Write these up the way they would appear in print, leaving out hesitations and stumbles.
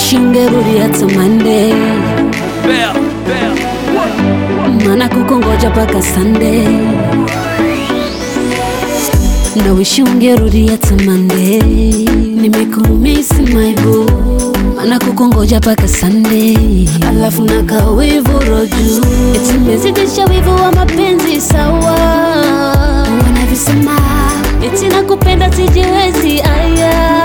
ungerudi hata Monday, mana kukongoja paka Sunday. Na ungerudi hata Monday, nimekumisi my boo, mana kukongoja paka Sunday. Alafu nakawivu roju, eti mezidisha wivu wa mapenzi sawa. Wanavisema eti nakupenda sijiwezi aya.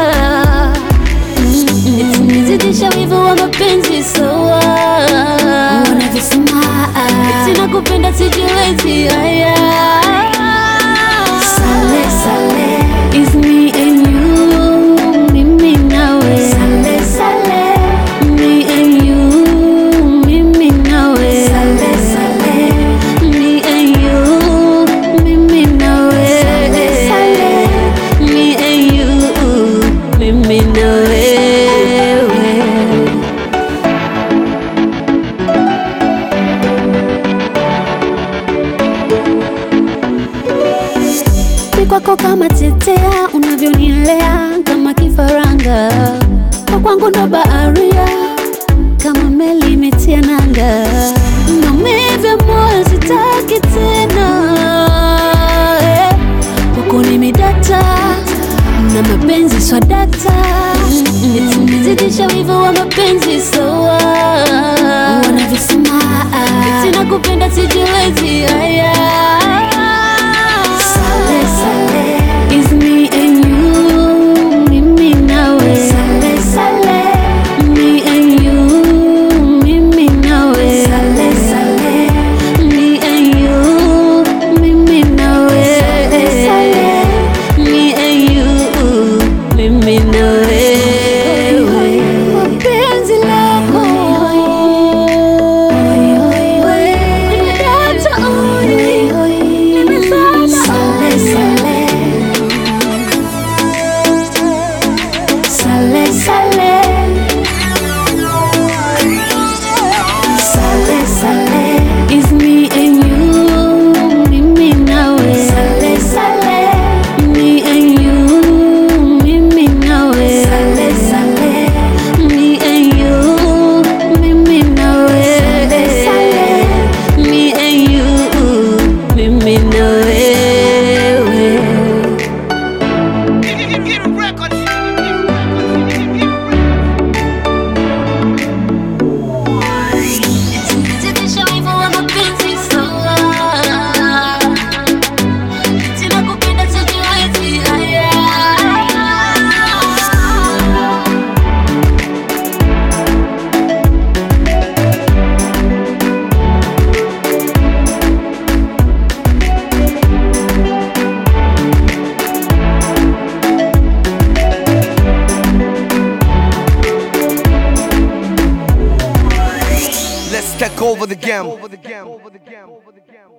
Eti mezidisha wivu wa mapenzi sawa. Wanavisema eti nakupenda sijiwezi aya. Sale sale is me and you, mimi nawe. Sale sale me and you, mimi nawe. Sale sale me and you, mimi nawe. Sale sale me and you, mimi nawe. Kwako kama tetea, unavyonilea kama kifaranga. Kwa kwangu ndo baharia, kama meli imetia nanga. Maumivu moyo sitaki tena, kwako nimedata na mapenzi swadata. Eti nimezidisha wivu wa mapenzi sawa. Wanavisema eti nakupenda sijiwezi aya. Sale sale is me and you, mimi nawe. Sale sale me and you, mimi nawe. Sale sale me and you, mimi nawe. Sale sale me and you, mimi nawe. Mapenzi lako nimedata nimezama. Sale sale sale sale sale sale is me and you, mimi nawe. Sale sale me and you, mimi nawe. Sale sale me and you, mimi nawe. Sale sale me and you, mimi nawe. Zidisha wivu wa mapenzi sawa. Eti nakupenda sijiwezi haya. Let's take over the game.